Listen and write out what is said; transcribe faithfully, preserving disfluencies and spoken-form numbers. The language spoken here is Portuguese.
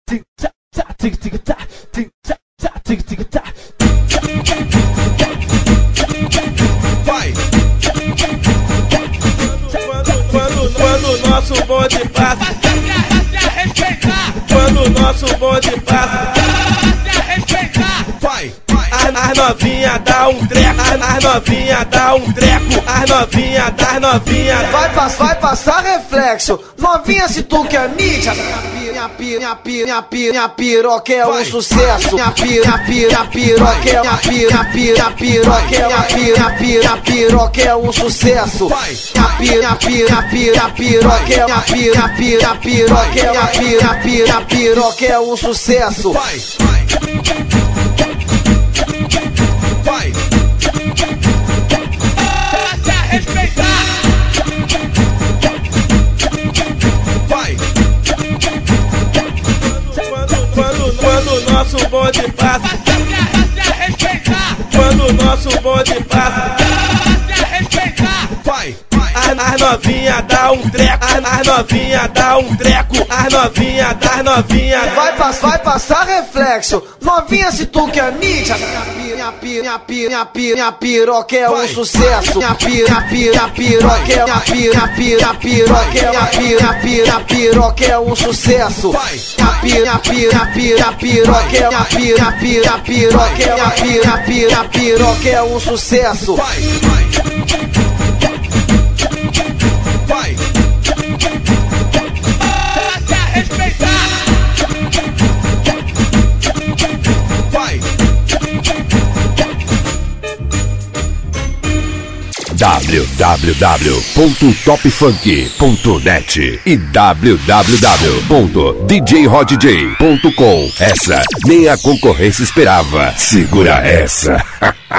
Vai. Quando, quando o nosso bonde passa, quando o nosso bonde passa, vai. As novinha dá um treco, as novinha dá um treco, as novinha das novinha. Vai passar, vai passar reflexo. Novinha, se tu quer mídia. Minha pira, minha pira, minha piroca é um sucesso. Minha pira, minha piroca é minha pira, minha piroca é minha pira, minha piroca é um sucesso. Minha pira, minha pira, piroca é minha pira, minha piroca é minha pira, minha piroca é um sucesso. Vai. Vai. Vai. Quando, quando, quando o nosso bonde passa, quando o nosso bonde passa, vai. As novinha dá um treco, as novinha dá um treco, as novinha das novinha. Vai passar, vai passar reflexo. Novinha, se tu quer mídia. Minha pira, minha pira, minha pira, minha piroca é um sucesso. Minha pira, minha piroca é minha pira, minha piroca é minha pira, minha piroca é um sucesso. Minha pira, minha pira, piroca é minha pira, minha piroca é minha pira, minha piroca é um sucesso. Vai. Vai. Vai. w w w ponto top funk ponto net e w w w ponto d j hot j ponto com. Essa nem a concorrência esperava. Segura essa.